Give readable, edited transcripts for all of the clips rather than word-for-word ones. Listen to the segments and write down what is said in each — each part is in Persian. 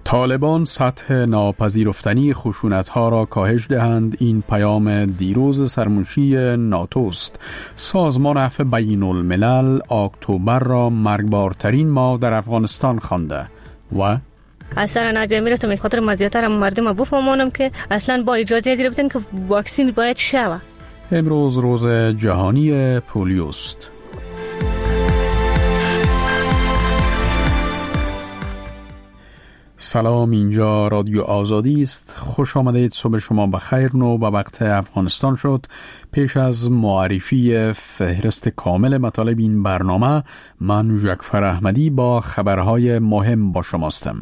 طالبان سطح ناپذیرفتنی خشونت‌ها را کاهش دهند. این پیام دیروز سرمنشی ناتوست. سازمان عفو بین الملل اکتبر را مرگبارترین ماه در افغانستان خوانده و اصلا ناجا میرفتم به خاطر مزیتر مردم بفهمونم که اصلا با اجازه ازی بودن که واکسین باید شوه. امروز روز جهانی پولیوست. سلام، اینجا رادیو آزادی است. خوش آمدید. صبح شما بخیر. نو به وقت افغانستان شد. پیش از معرفی فهرست کامل مطالب این برنامه، من جعفر احمدی با خبرهای مهم با شماستم.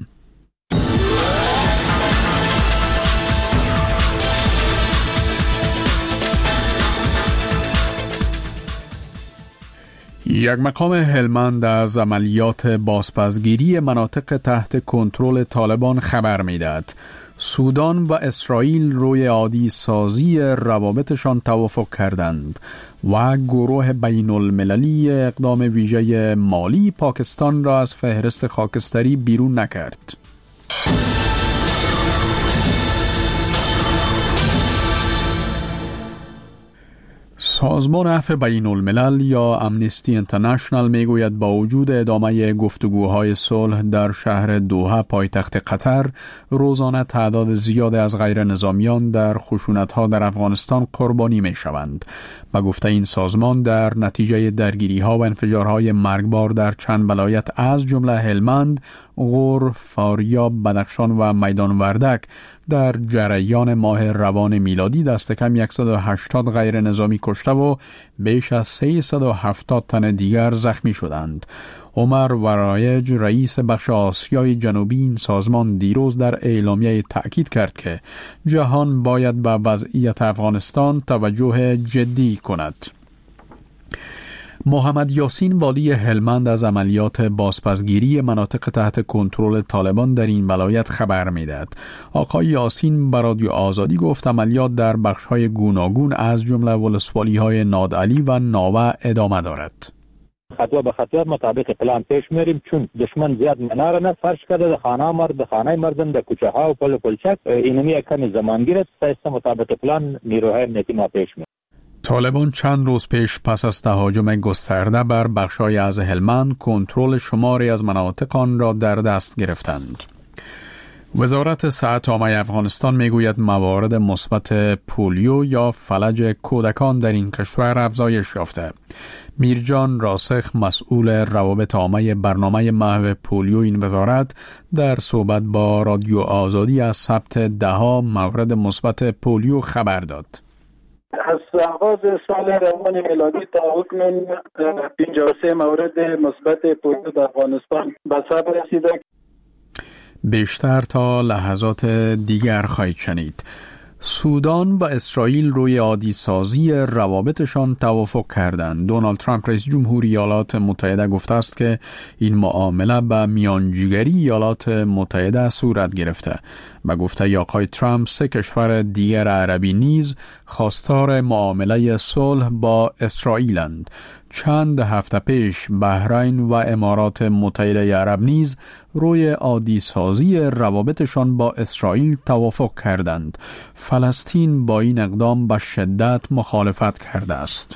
یک مقام هلمند از عملیات بازپسگیری مناطق تحت کنترل طالبان خبر می‌دهد. سودان و اسرائیل روی عادی سازی روابطشان توافق کردند و گروه بین المللی اقدام ویژه مالی پاکستان را از فهرست خاکستری بیرون نکرد. سازمان عفو بین الملل یا امنیستی اینترنشنال میگوید با وجود ادامه گفتگوهای صلح در شهر دوحه پایتخت قطر، روزانه تعداد زیاد از غیر نظامیان در خشونت‌ها در افغانستان قربانی میشوند. با گفته این سازمان، در نتیجه درگیری‌ها و انفجارهای مرگبار در چند ولایت از جمله هلمند، غور، فاریاب، بدخشان و میدان وردک در جریان ماه روان میلادی دست کم 180 غیر نظامی کشته و بیش از 370 تن دیگر زخمی شدند. عمر ورایج، رئیس بخش آسیای جنوبی این سازمان، دیروز در اعلامیه تأکید کرد که جهان باید به وضعیت افغانستان توجه جدی کند. محمد یاسین، والی هلمند، از عملیات بازپسگیری مناطق تحت کنترل طالبان در این ولایت خبر می‌دهد. آقای یاسین به رادیو آزادی گفت عملیات در بخش‌های گوناگون از جمله ولسوالی‌های نادعلی و ناوه ادامه دارد. خطوه به خطوه مطابق پلان پیش میریم، چون دشمن زیاد مناره نه فرش کرده در خانه مرد، در خانه مردم، در کوچه ها و پل پلچک اینمی کمی زمان گیرد تا مطابق پلان نیروهای امنیتی ما پیش میریم. طالبان چند روز پیش پس از تهاجم گسترده بر بخش‌های از هلمند کنترل شماری از مناطق آن را در دست گرفتند. وزارت صحت عامه افغانستان میگوید موارد مثبت پولیو یا فلج کودکان در این کشور افزایش یافته. میرجان راسخ، مسئول روابط عامه برنامه محو پولیو این وزارت، در صحبت با رادیو آزادی از ثبت 10 مورد مثبت پولیو خبر داد. از آغاز سال روان میلادی تا اکنون 53 مورد مثبت پولیو در افغانستان به ثبت رسیده. بیشتر تا لحظات دیگر خواهید شنید. سودان و اسرائیل روی عادی سازی روابطشان توافق کردند. دونالد ترامپ رئیس جمهوری ایالات متحده گفته است که این معامله به میانجیگری ایالات متحده صورت گرفته. به گفته آقای ترامپ، 3 کشور دیگر عربی نیز خواستار معامله صلح با اسرائیلند. چند هفته پیش بحرین و امارات متحده عرب نیز روی عادی سازی روابطشان با اسرائیل توافق کردند. فلسطین با این اقدام به شدت مخالفت کرده است.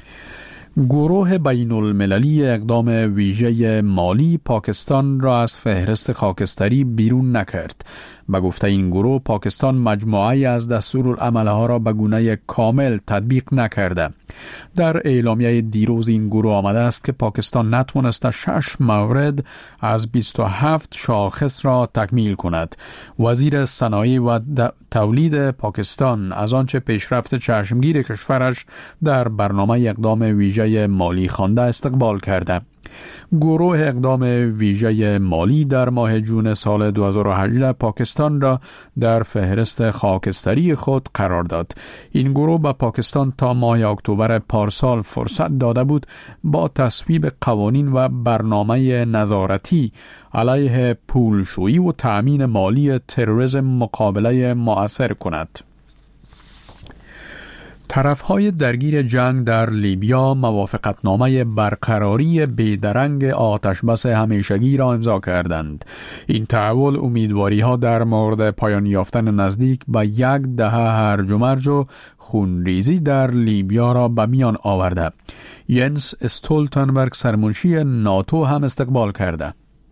گروه بین المللی اقدام ویژه مالی پاکستان را از فهرست خاکستری بیرون نکرد. به گفته این گروه، پاکستان مجموعه‌ای از دستورالعمل‌ها را به گونه کامل تطبیق نکرده. در اعلامیه دیروز این گروه آمده است که پاکستان نتوانسته 6 مورد از 27 شاخص را تکمیل کند. وزیر صنایع و تولید پاکستان از آنچه پیشرفت چشمگیر کشورش در برنامه اقدام ویژه مالی خوانده استقبال کرده. گروه اقدام ویژه مالی در ماه جون سال 2018 پاکستان را در فهرست خاکستری خود قرار داد. این گروه به پاکستان تا ماه اکتبر پارسال فرصت داده بود با تصویب قوانین و برنامه نظارتی علیه پولشویی و تأمین مالی تروریسم مقابله مؤثر کند. طرف‌های درگیر جنگ در لیبیا موافقتنامه برقراری بیدرنگ آتشبس همیشگی را امضا کردند. این تحول امیدواری‌ها در مورد پایان یافتن نزدیک به 1 دهه هرج و مرج و خونریزی در لیبیا را به میان آورده. ینس استولتنبرگ سرمنشی ناتو هم استقبال کرده.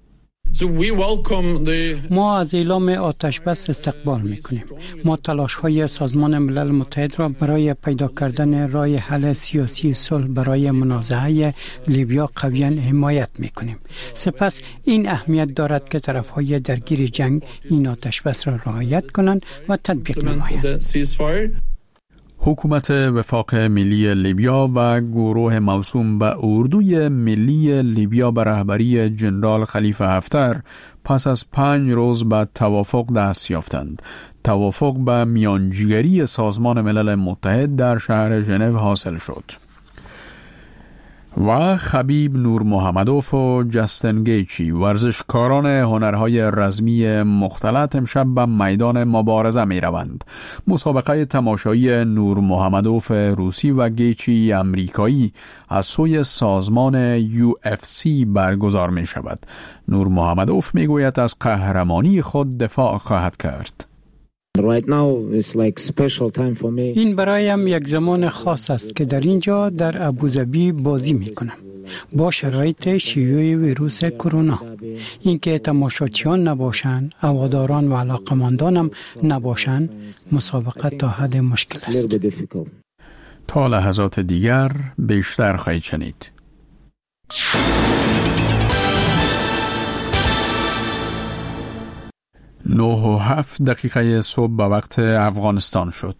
ما از اعلام آتشبس استقبال می‌کنیم. ما تلاش‌های سازمان ملل متحد را برای پیدا کردن راه حل سیاسی صلح برای منازعه لیبیا قویاً حمایت می‌کنیم. سپس این اهمیت دارد که طرف‌های درگیر جنگ این آتشبس را رعایت کنند و تطبیق نمایند. حکومت وفاق ملی لیبیا و گروه موسوم به اردوی ملی لیبیا به رهبری جنرال خلیفه حفتر پس از 5 روز به توافق دست یافتند. توافق به میانجیگری سازمان ملل متحد در شهر ژنو حاصل شد. و خبیب نورمحمدوف و جستن گیچی ورزشکاران هنرهای رزمی مختلط امشب به میدان مبارزه می روند. مسابقه تماشایی نورمحمدوف روسی و گیچی امریکایی از سوی سازمان UFC برگزار می شود. نورمحمدوف می گوید از قهرمانی خود دفاع خواهد کرد. این برایم یک زمان خاص است که در اینجا در ابوظبی بازی می کنم با شرایط شیوع ویروس کرونا. اینکه تماشاچیان نباشند، هواداران و علاقمندانم نباشند، مسابقه تا حد مشکل است. تا لحظات دیگر بیشتر خواهید شنید. 9:07 صبح به وقت افغانستان شد.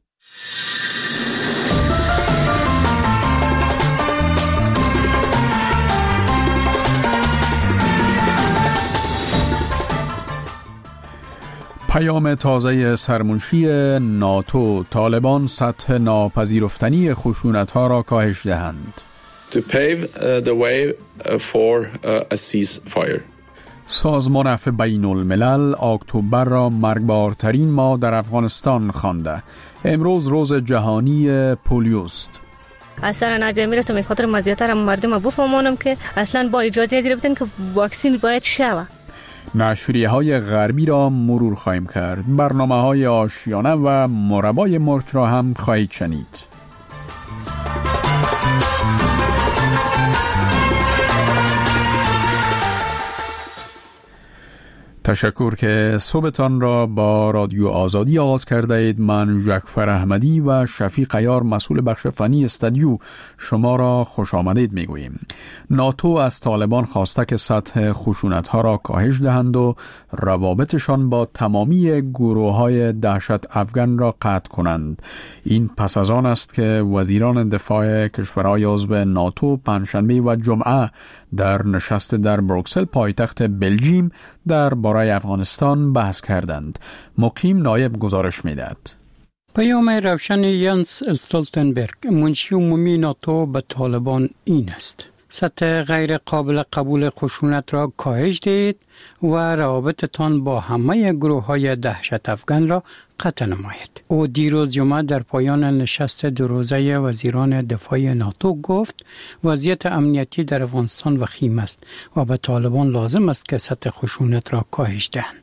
پیام تازه سرمنشی ناتو: طالبان سطح ناپذیرفتنی خشونت‌ها را کاهش دهند. To pave the way for a ceasefire. سازمان عفو بین الملل اکتبر را مرگبارترین ماه در افغانستان خوانده. امروز روز جهانی پولیوست. اصلا نجمیرتم به خاطر مزیتر مردم بفهمونم که اصلا با اجازه ازی بدن که واکسین باید شوه. نشریه‌های غربی را مرور خواهیم کرد. برنامه‌های آشیانه و مربای مرغ را هم خواهید شنید. تشکر که صبحتان را با رادیو آزادی آغاز کرده اید. من جعفر احمدی و شفیق عیار مسئول بخش فنی استودیو شما را خوش آمدید میگوییم. ناتو از طالبان خواسته که سطح خشونت‌ها را کاهش دهند و روابطشان با تمامی گروه‌های دهشت افغان را قطع کنند. این پس از آن است که وزیران دفاع کشورهای عضو ناتو پنجشنبه و جمعه در نشست در بروکسل پایتخت بلژیم در برای افغانستان بحث کردند. مقیم نایب گزارش می‌دهد. پیام روشن ینس استولتنبرگ منشی عمومی ناتو به طالبان این است: سطح غیر قابل قبول خشونت را کاهش دهید و روابطتان با همه گروه‌های دهشت افغان را قطع نمایید. او دیروز جمعه در پایان نشست 2 روزه وزیران دفاع ناتو گفت وضعیت امنیتی در افغانستان وخیم است و به طالبان لازم است که سطح خشونت را کاهش دهند.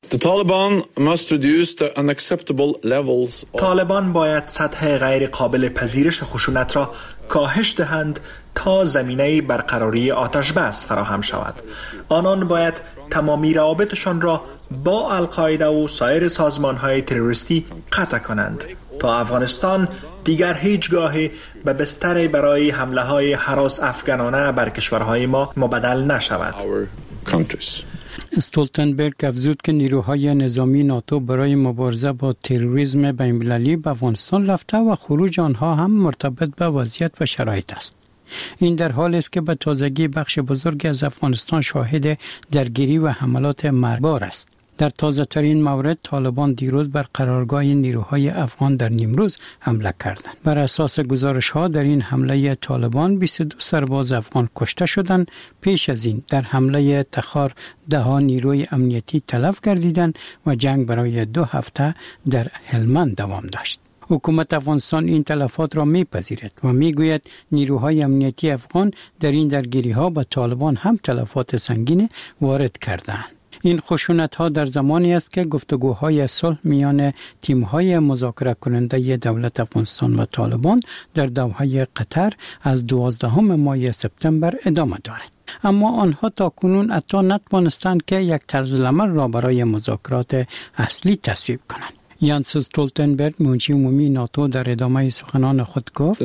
طالبان باید سطح غیر قابل پذیرش خشونت را کاهش دهند تا زمینه برقراری آتش بس فراهم شود. آنان باید تمامی روابطشان را با القاعده و سایر سازمان‌های تروریستی قطع کنند تا افغانستان دیگر هیچگاهی به بستر برای حمله‌های هراس افغانانه بر کشورهای ما مبدل نشود. استولتنبرگ افزود که نیروهای نظامی ناتو برای مبارزه با تروریسم بین‌المللی به افغانستان رفته و خروج آنها هم مرتبط به وضعیت و شرایط است. این در حالی است که به تازگی بخش بزرگی از افغانستان شاهد درگیری و حملات مرگبار است. در تازه ترین مورد طالبان دیروز بر قرارگاه نیروهای افغان در نیمروز حمله کردند. بر اساس گزارش ها در این حمله طالبان 22 سرباز افغان کشته شدند. پیش از این در حمله تخار 10 نیروی امنیتی تلف گردیدند و جنگ برای 2 هفته در هلمند دوام داشت. حکومت افغانستان این تلفات را میپذیرد و میگوید نیروهای امنیتی افغان در این درگیری‌ها با طالبان هم تلفات سنگین وارد کردند. این خشونت‌ها در زمانی است که گفتگوهای صلح میان تیم‌های مذاکره کننده دولت افغانستان و طالبان در دوحه قطر از 12 ماه سپتامبر ادامه دارد. اما آنها تاکنون حتی نتوانستند که یک طرزالعمل را برای مذاکرات اصلی تصویب کنند. یانس استولتنبرگ منشی عمومی ناتو در ادامه سخنان خود گفت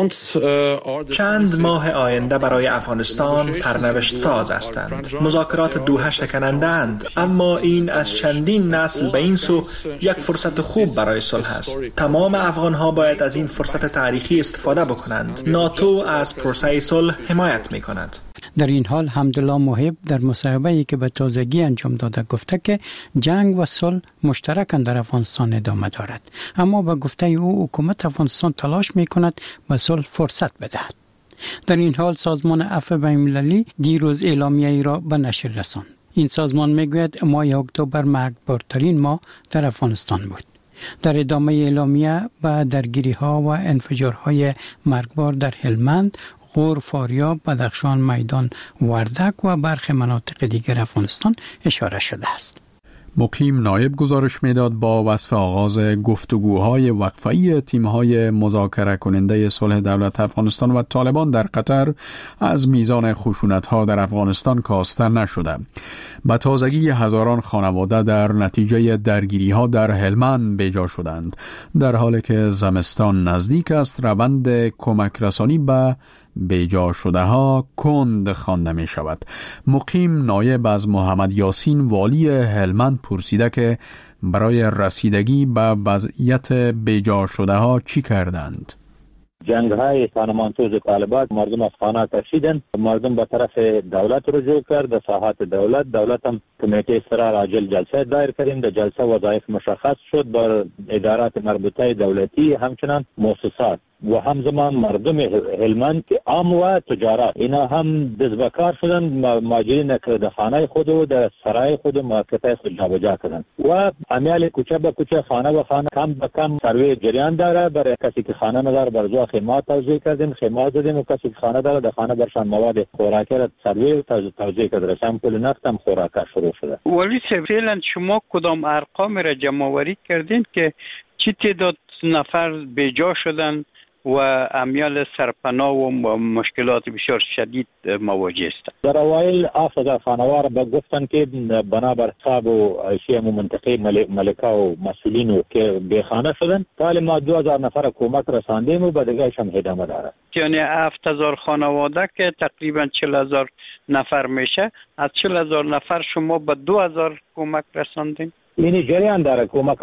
چند ماه آینده برای افغانستان سرنوشت ساز هستند. مذاکرات دوحه شکننده اند، اما این از چندین نسل به این سو یک فرصت خوب برای صلح است. تمام افغانها باید از این فرصت تاریخی استفاده بکنند. ناتو از پروسه صلح حمایت می کند. در این حال حمدالله محب در مصاحبه‌ای که به تازگی انجام داده گفته که جنگ و صلح مشترکاً در افغانستان ادامه دارد، اما به گفته او حکومت افغانستان تلاش می‌کند به صلح فرصت بدهد. در این حال سازمان عفو بین‌المللی دیروز اعلامیه‌ای را به نشر رساند. این سازمان میگوید ماه اکتبر مرگبارترین ماه در افغانستان بود. در ادامه اعلامیه به درگیری‌ها و انفجارهای مرگبار در هلمند، غور، فاریاب، بدخشان، میدان، وردک و برخی مناطق دیگر افغانستان اشاره شده است. مقیم نایب گزارش میداد با وصف آغاز گفتگوهای وقفه‌ای تیم‌های مذاکره کننده صلح دولت افغانستان و طالبان در قطر از میزان خشونت‌ها در افغانستان کاسته نشده. به تازگی هزاران خانواده در نتیجه درگیری‌ها در هلمند بیجا شدند، در حالی که زمستان نزدیک است. روند کمک رسانی به بیجا شده ها کند خوانده می شود. مقیم نایب از محمد یاسین والی هلمند پرسیده که برای رسیدگی به وضعیت بیجا شده ها چی کردند؟ جنگ های خانمانسوز طالبات مردم از خانه کشیدن، مردم به طرف دولت رجوع کرد، به ساحات دولت هم کمیته اصرار عاجل جلسه دایر کردیم. در جلسه وظایف مشخص شد بر ادارات مربوطه دولتی، همچنان مؤسسات و همزمان مردم هلمند که عام و تجارت اینا هم دزبکار شدن، ماجرین در خانه خود و در سرای خود موقعیت خود جابجا کردن و امیال کوچه به کوچه، خانه به خانه، کم به کم سروی جریان داره. برای کسی که خانه نداره برزو خیمات توزیع کردیم، خیمات زدیم و کسی که خانه داره در خانه برشان مواد خوراکی را سروی توزیع کرده. سامپل نفت هم خوراک شروع شده. ولی فعلا شما کدام ارقام را جمع آوری کردین که چی تعداد نفر بیجا شدن و امیال سرپناه و مشکلات بسیار شدید مواجه است؟ در اوایل 7000 خانوار به گفتن که بنابر حساب و عیشی منطقه ملکه و مسئولین که بیخانه شدن، حالی ما 2000 نفر کمک رساندیم و بدگهش هم ادامه داره. یعنی 7000 خانواده که تقریبا 40000 نفر میشه، از 40000 نفر شما به 2000 کمک رساندین؟ اینی جریان داره،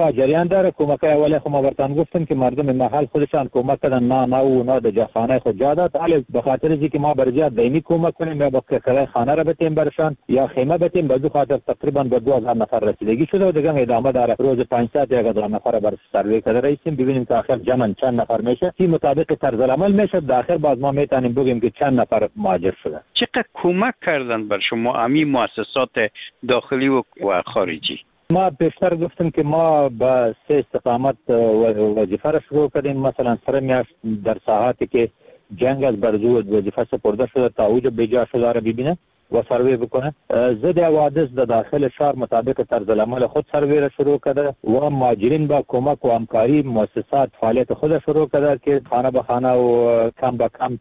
کمک اولی خو ما برتان گفتم که مردم محل خودشان کمک کردن، نه در جاخانه خود جا داد، حالی بخاطر از اینکه ما برزیاد دائمی کمک کنیم یا با کرایه خانه را بتیم برشان یا خیمه بتیم، به خاطر تقریبا به 2000 نفر رسیدگی شده و دیگه ادامه داره. روز 500 یا 1000 نفر بر سروی کرده رئیسیم، ببینیم که آخر جمع چند نفر میشه، کی مطابق طرز العمل میشه، داخل باز ما میتونیم بگیم که چند نفر مهاجر شده. چقدر کمک کردن بر شما امی مؤسسات داخلی و خارجی؟ ما بیشتر گفتم که ما با 3 استقامت وظیفه را شروع کردیم. مثلا سر میاشت در ساحاتی که جنگ از برزو وظیفه سپرده شده تا اوج بیجا شده را ببینه و سروی بکنه. ضد حوادث در داخل شهر مطابق طرز العمل خود سروی را شروع کرده و مهاجرین با کمک و همکاری مؤسسات فعالیت خود شروع کرده که خانه به خانه و کم به کم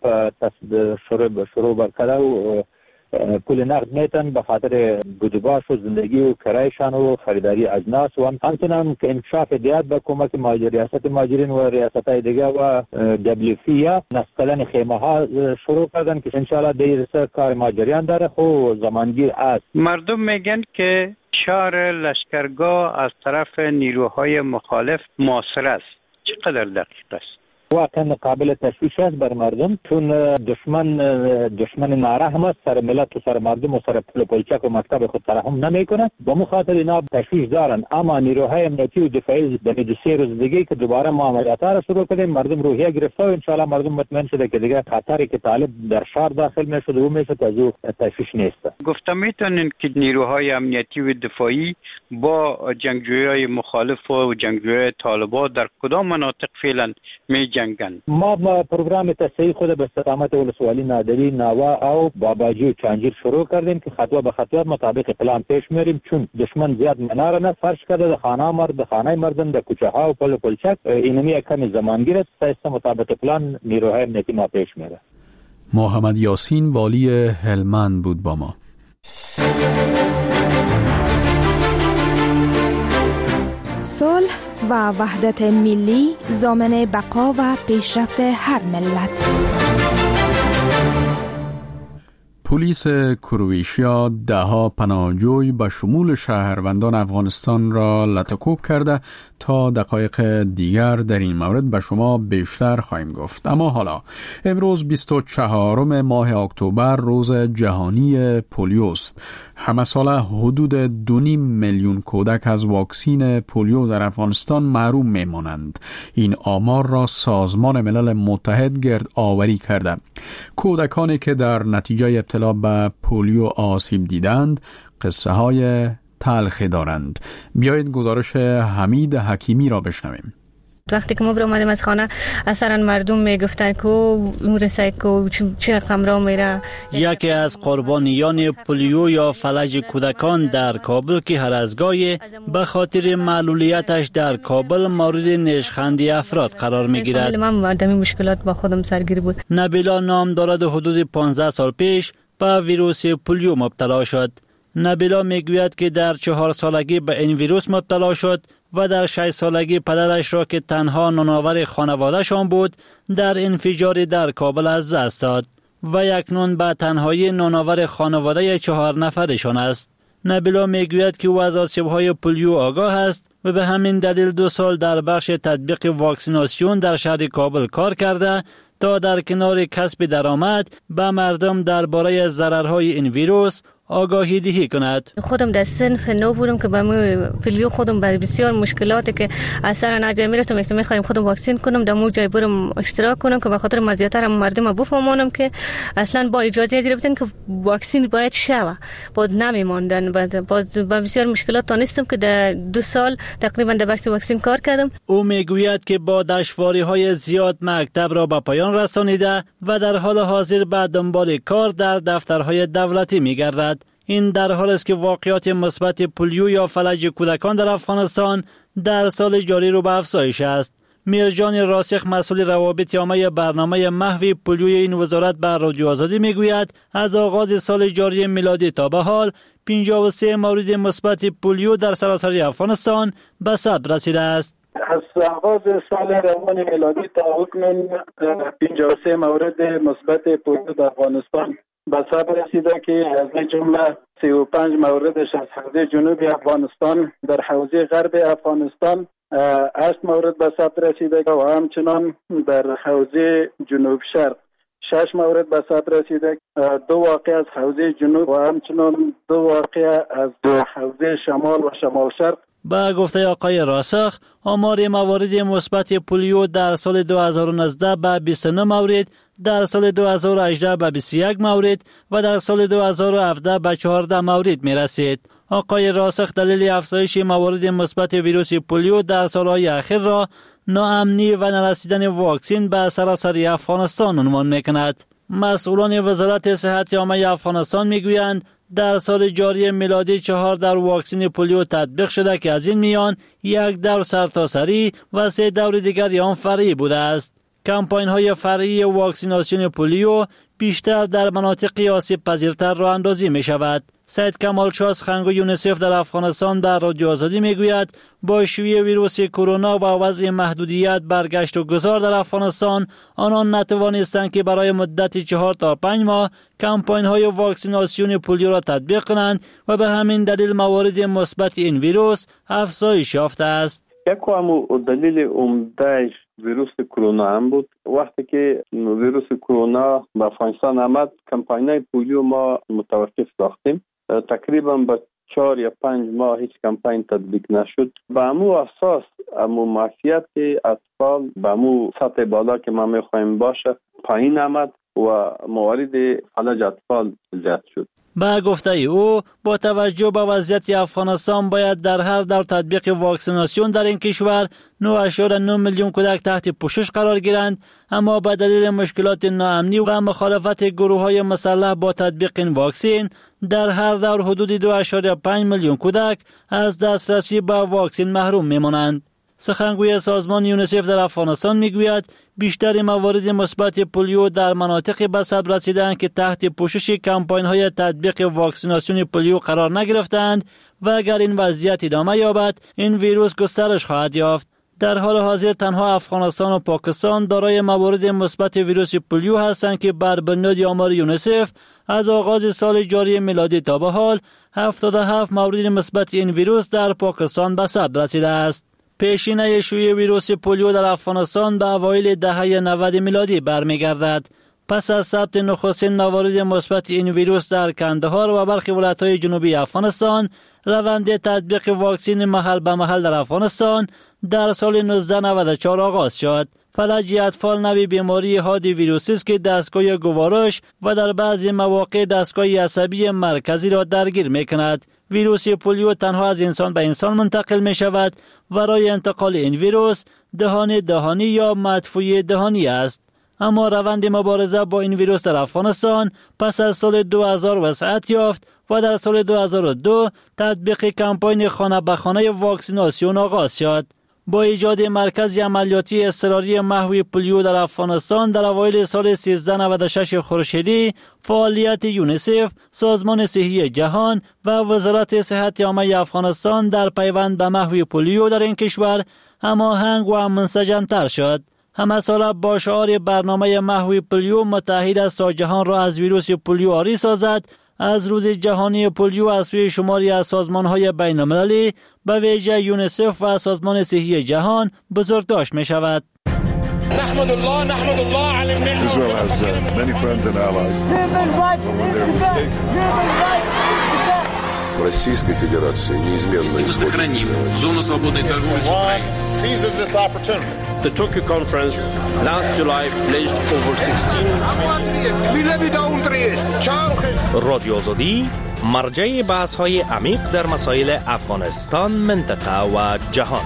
شروع کرده و پول نقد میتن به خاطر بودجه‌اش و زندگی و کرایشان و خریداری اجناس و همچنان که انکشاف دیات به کمک ریاست مهاجرین و ریاست‌های دیگه و WFP یا نسکلن خیمه ها شروع کردن که ان شاء الله دیگه کار مهاجرین داره خو زمانگیر است. مردم میگن که شهر لشکرگاه از طرف نیروهای مخالف محاصره است. چقدر دقیق است؟ واقعا قابل تشویش است بر مردم، چون دشمن نارحم است، سر ملت و سر مردم و سر پلچک و مکتب خود ترحم نمیکنه. با مخاطر اینا تشویش دارن، اما نیروهای امنیتی و دفاعی در 2-3 روز دیگه که دوباره عملیات را شروع کردیم، مردم روحیه گرفته و ان شاء الله مردم مطمئن شده که دیگه خطری که طالب در شهر داخل میشه و میشه از او تشویش نیست. گفته میتونین که نیروهای امنیتی و دفاعی با جنگجویای مخالف و جنگجویای طالبان در کدام مناطق فعلا می جنگن؟ ما پروگرام تصحیح خود به استقامت ولسوالی نادری، ناوا او باباجی و چانجیر شروع کردیم که خطوه به خطوه مطابق پلان پیش میریم، چون دشمن زیاد مناره نه فرش کرده در خانه مردم در کوچه ها و پلچک اینمی کمی زمان گیرد تا مطابق پلان نیروهای امنیتی ما پیش میره. محمد یاسین والی هلمند بود با ما. صلح و وحدت ملی ضامن بقا و پیشرفت هر ملت. پلیس کرواتیا دهها پناهجوی به شمول شهروندان افغانستان را لطکوب کرده. تا دقایق دیگر در این مورد به شما بیشتر خواهیم گفت. اما حالا امروز 24 ماه اکتبر روز جهانی پولیو است. همه ساله حدود 2.5 میلیون کودک از واکسین پولیو در افغانستان محروم میمانند. این آمار را سازمان ملل متحد گرد آوری کرده. کودکانی که در نتیجه ابتلا به پولیو آسیب دیدند قصه های تلخی دارند. بیایید گزارش حمید حکیمی را بشنویم. وقتی که ما برآمدیم از خانه اصلا مردم میگفتن که اون رسای که چه رقم را میره. یکی از قربانیان پولیو یا فلج کودکان در کابل که هر از گاهی به خاطر معلولیتش در کابل مورد نشخندی افراد قرار میگیرد. من مردمی مشکلات با خودم سرگیر بود. نبیلا نام دارد حدود 15 سال پیش به ویروس پولیو مبتلا شد. نبیلا میگوید که در 4 سالگی به این ویروس مبتلا شد و در 6 سالگی پدرش را که تنها نانآور خانواده‌شان بود در انفجاری در کابل از دست داد و اکنون به تنهایی نانآور خانواده 4 نفرشان است. نبیلا میگوید که او از آسیب‌های پولیو آگاه است و به همین دلیل 2 سال در بخش تطبیق واکسیناسیون در شهر کابل کار کرده تا در کنار کسب درآمد به مردم درباره ضررهای این ویروس آگاهی دهی کند. خودم در صنف نو بودم که با پولیو خودم برای بسیار مشکلاتی که اثر ناجای میرفتم میخوایم خودم واکسین کنم در مو جای برم اشتراک کنم که به خاطر مزیتر مردم بفهمونم که اصلا با اجازه گرفتن که واکسین باید شوه باز نمیماندن. باز با بسیار مشکلات تونستم که در 2 سال تقریبا در بخش واکسین کار کردم. او میگوید که با دشواری‌های زیاد مکتب را به پایان رسانیده و در حال حاضر به دنبال کار در دفترهای دولتی میگردد. این در حال است که واقعات مثبت پولیو یا فلج کودکان در افغانستان در سال جاری رو به افزایش است. میرجان راسخ مسئول روابط عامه برنامه محو پولیوی این وزارت به رادیو آزادی میگوید از آغاز سال جاری میلادی تا به حال 53 مورد مثبت پولیو در سراسر افغانستان به ثبت رسیده است. از آغاز سال روان میلادی تا اکنون 53 مورد مثبت پولیو در افغانستان به ثبت رسیده که از جمله 35 موردش از حوزه جنوبی افغانستان، در حوزه غرب افغانستان 8 مورد به ثبت رسیده و همچنان در حوزه جنوب شرق 6 مورد به ثبت رسیده. 2 واقعه از حوزه جنوب و همچنان 2 واقعه از حوزه شمال و شمال شرق. با گفته آقای راسخ آمار موارد مثبت پولیو در سال 2019 به 29 مورد، در سال 2018 به 21 مورد و در سال 2017 به 14 مورد می رسید. آقای راسخ دلیل افزایش موارد مثبت ویروس پولیو در سالهای اخیر را ناامنی و نرسیدن واکسین به سراسر افغانستان عنوان می کند. مسئولان وزارت صحت عامه افغانستان می گویند در سال جاری میلادی 4 دور واکسین پولیو تطبیق شده که از این میان 1 دور سرتاسری و 3 دور دیگر آن فرعی بوده است. کمپاین های فرعی واکسیناسیون پولیو بیشتر در مناطق آسیب پذیرتر راه اندازی می شود. سید کمال شاه از خنگ یونیسف در افغانستان در رادیو آزادی می گوید با شیوع ویروس کرونا و وضع محدودیت برگشت و گذار در افغانستان آنان نتوانستند که برای مدت 4 تا 5 ماه کمپاین های واکسیناسیون پولیو را تطبیق کنند و به همین دلیل موارد مثبت این ویروس افزایش یافته است. یک دلیل عمده ویروس کرونا هم بود. وقتی که ویروس کرونا به افغانستان آمد، کمپاینای پولیو ما متوقف ساختیم. تقریبا به 4 یا 5 ماه هیچ کمپاین تطبیق نشد. به امو اساس امو معافیت اطفال به امو سطح بالا که ما میخوایم باشه پایین آمد و موارد فلج اطفال زیاد شد. با گفته او با توجه به وضعیت افغانستان باید در هر دور تطبیق واکسیناسیون در این کشور 9.9 میلیون کودک تحت پوشش قرار گیرند، اما به دلیل مشکلات ناامنی و مخالفت گروه‌های مسلح با تطبیق این واکسن در هر دور حدود 2.5 میلیون کودک از دسترسی به واکسن محروم میمانند. سخنگوی سازمان یونیسف در افغانستان میگوید بیشتر موارد مثبت پولیو در مناطق به ثبت رسیدند که تحت پوشش کمپاین‌های تطبیق واکسیناسیون پولیو قرار نگرفتند و اگر این وضعیت ادامه یابد این ویروس گسترش خواهد یافت. در حال حاضر تنها افغانستان و پاکستان دارای موارد مثبت ویروس پولیو هستند که بر بنیاد آمار یونیسف از آغاز سال جاری میلادی تا به حال 77 مورد مثبت این ویروس در پاکستان به ثبت رسیده است. پیشینه شیوع ویروس پولیو در افغانستان به اوایل دهه 90 میلادی برمیگردد. پس از ثبت نخستین موارد مثبت این ویروس در کندهار و برخی ولایت‌های جنوبی افغانستان، روند تطبیق واکسن محل به محل در افغانستان در سال 1994 آغاز شد. فلج اطفال نوعی بیماری حاد ویروسی است که دستگاه گوارش و در بعضی مواقع دستگاه عصبی مرکزی را درگیر می‌کند. ویروس پولیو تنها از انسان به انسان منتقل می شود و راه انتقال این ویروس دهانی یا مدفوع دهانی است. اما روند مبارزه با این ویروس در افغانستان پس از سال 2000 وسعت یافت و در سال 2002 تطبیق کمپاین خانه به خانه واکسیناسیون آغاز شد. با ایجاد مرکز عملیاتی اضطراری محو پولیو در افغانستان در اوایل سال 1396 خورشیدی، فعالیت یونیسف، سازمان صحی جهان و وزارت صحت عامه افغانستان در پیوند به محو پولیو در این کشور هماهنگ و منسجم‌تر شد. همه ساله با شعار برنامه محو پولیو متحد است تا جهان را از ویروس پولیو عاری سازد، از روز جهانی پولیو از سوی شماری از سازمان‌های بین‌المللی به ویژه یونیسف و سازمان صحی جهان بزرگداشت می‌شود. نحمد الله على النعمة. Israel has many friends and allies. Российской Федерации неизменно сохраним зону свободной торговли с Украиной. Seizes this opportunity. The Tokyo conference last July pledged over 16 رادیو آزادی مرجع بحث‌های عمیق در مسائل افغانستان، منطقه و جهان.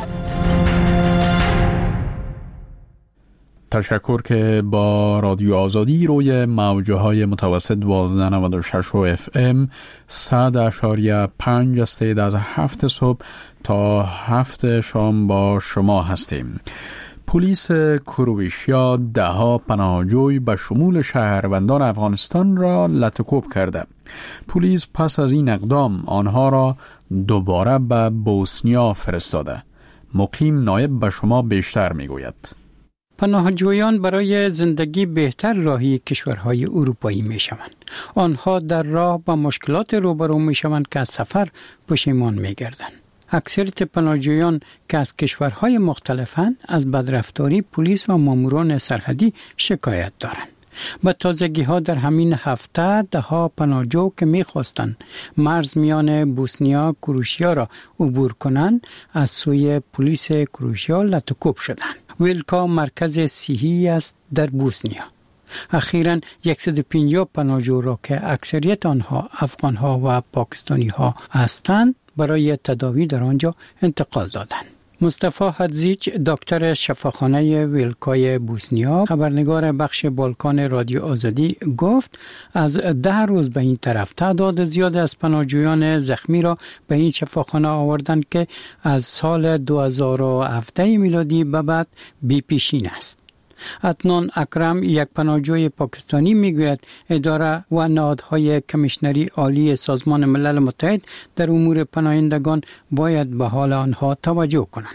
تشکر که با رادیو آزادی روی موجه‌های متوسط 1296 و FM 100.5 استید از 7 صبح تا 7 شام با شما هستیم. پلیس کرواتیا ده‌ها پناهجوی به شمول شهروندان افغانستان را لطکوب کرده. پلیس پس از این اقدام آنها را دوباره به بوسنیا فرستاده. مقیم نایب به شما بیشتر میگوید. پناهجویان برای زندگی بهتر راهی کشورهای اروپایی می شوند. آنها در راه با مشکلات روبرو می شوند که از سفر پشیمان می گردند. اکثریت پناهجویان که از کشورهای مختلفند از بدرفتاری پلیس و ماموران سرحدی شکایت دارند. با تازگی ها در همین هفته ده‌ها پناهجو که می‌خواستند مرز میان بوسنیا کرواتیا را عبور کنند از سوی پلیس کرواتیا لطکوب شدند. ویلکا مرکز صحی است در بوسنیا. اخیراً 150 پناهجو را که اکثریت آنها افغان‌ها و پاکستانی‌ها هستند برای تداوی در آنجا انتقال دادند. مصطفی حدزیچ دکتر شفاخانه ویلکای بوسنیا خبرنگار بخش بالکان رادیو آزادی گفت از 10 روز به این طرف تعداد زیاد از پناهجویان زخمی را به این شفاخانه آوردند که از سال 2017 میلادی به بعد بی پیشین است. عدنان اکرم یک پناهجوی پاکستانی میگوید اداره و نهادهای کمیشنری عالی سازمان ملل متحد در امور پناهندگان باید به حال آنها توجه کنند.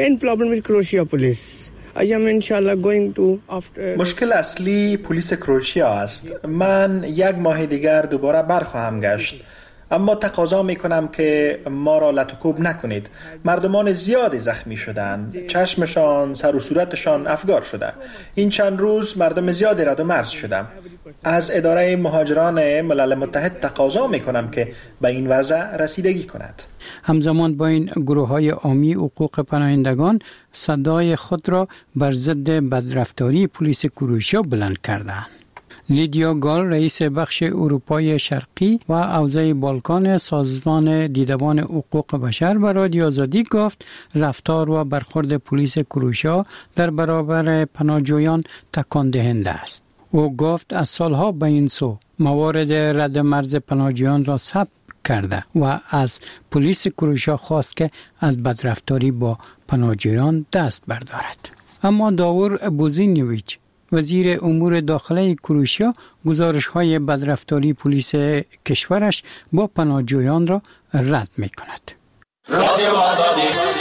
مشکل اصلی پلیس کرواتیا است. من 1 ماه دیگر دوباره برخواهم گشت. اما تقاضا میکنم که ما را لطوکوب نکنید. مردمان زیادی زخمی شدند، چشمشان، سر و صورتشان افگار شده. این چند روز مردم زیادی رد و مرز شدم. از اداره مهاجران ملل متحد تقاضا میکنم که به این وضع رسیدگی کند. همزمان با این گروه‌های عامی حقوق پناهندگان صدای خود را بر ضد بدرفتاری پلیس کروشیا بلند کردند. لیدیا گال رئیس بخش اروپای شرقی و حوزه بالکان سازمان دیدبان حقوق بشر به رادیو آزادی گفت رفتار و برخورد پلیس کروشیا در برابر پناهجویان تکان دهنده است. او گفت از سالها به این سو موارد رد مرز پناهجویان را ثبت کرده و از پلیس کروشیا خواست که از بدرفتاری با پناهجویان دست بردارد. اما داور بوزینیویچ وزیر امور داخلی کروشیا گزارش‌های بدرفتاری پلیس کشورش با پناهجویان را رد می‌کند. رادیو آزادی.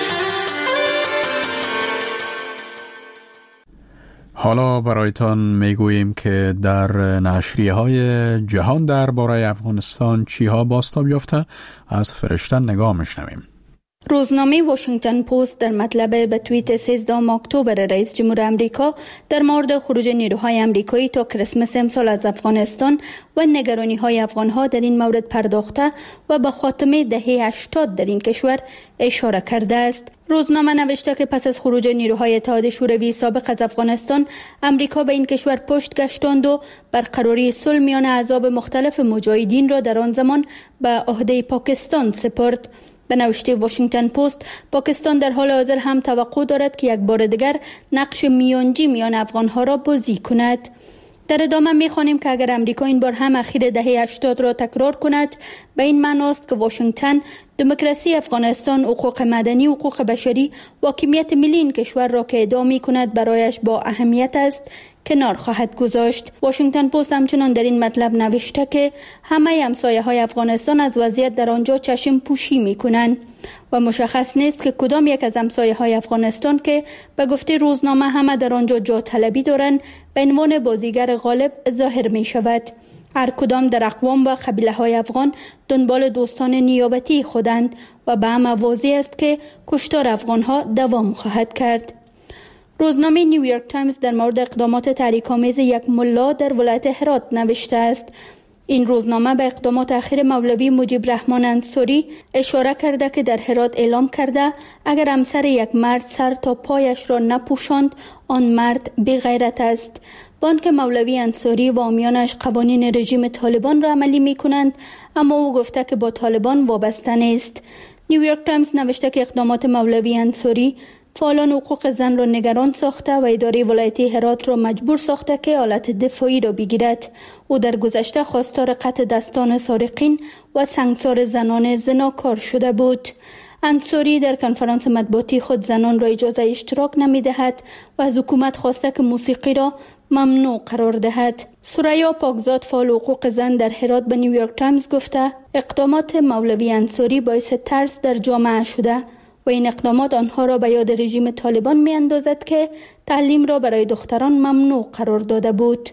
حالا برایتان میگوییم که در نشریه‌های جهان درباره افغانستان چیها بازتاب یافته، از فرشته نگاه می‌شنویم. روزنامه واشنگتن پست در مطلب به توییت 13 اکتبر رئیس جمهور آمریکا در مورد خروج نیروهای آمریکایی تا کریسمس امسال از افغانستان و نگرانی‌های افغان‌ها در این مورد پرداخته و به خاتمه دهه 80 در این کشور اشاره کرده است. روزنامه نوشته که پس از خروج نیروهای اتحاد شوروی سابق از افغانستان، آمریکا به این کشور پشت گشتاند و برقراری صلح میان احزاب مختلف مجاهدین را در آن زمان به عهده پاکستان سپرد. به نوشته واشنگتن پست، پاکستان در حال حاضر هم توقع دارد که یک بار دیگر نقش میانجی میان افغانها را بازی کند. در ادامه می‌خوانیم که اگر امریکا این بار هم اخیر دهه 80 را تکرار کند، به این معنی است که واشنگتن دموکراسی افغانستان، حقوق مدنی، حقوق بشری، حاکمیت ملی این کشور را که ادعا می‌کند برایش با اهمیت است کنار خواهد گذاشت. واشنگتن پست همچنان در این مطلب نوشته که همه همسایه‌های افغانستان از وضعیت در آنجا چشم پوشی می‌کنند و مشخص نیست که کدام یک از همسایه‌های افغانستان که به گفته روزنامه همه در آنجا جا طلبی دارند به عنوان بازیگر غالب ظاهر می‌شود. هر کدام در اقوام و قبیله‌های افغان دنبال دوستان نیابتی خودند و به همه واضح است که کشتار افغان‌ها دوام خواهد کرد. روزنامه نیویورک تایمز در مورد اقدامات تحریک‌آمیز یک ملا در ولایت هرات نوشته است. این روزنامه به اقدامات اخیر مولوی مجیب رحمان انصاری اشاره کرده که در هرات اعلام کرده اگر همسر یک مرد سر تا پایش را نپوشاند، آن مرد بی غیرت است. بانک مولوی انصاری و عامیانش قوانین رژیم طالبان را عملی می کنند، اما او گفته که با طالبان وابسته نیست. نیویورک تایمز نوشته که اقدامات مولوی انصاری فعالان حقوق زن را نگران ساخته و اداره ولایتی هرات را مجبور ساخته که حالت دفاعی را بگیرد. او در گذشته خواستار قطع دستان سارقین و سنگسار زنان زناکار شده بود. انصاری در کنفرانس مطبوعاتی خود زنان را اجازه اشتراک نمی‌دهد و از حکومت خواسته که موسیقی را ممنوع قرار دهد. سریا پاکزاد فعال حقوق زن در هرات به نیویورک تایمز گفته اقدامات مولوی انصاری باعث ترس در جامعه شده و این اقدامات آنها را به یاد رژیم طالبان می اندازد که تعلیم را برای دختران ممنوع قرار داده بود.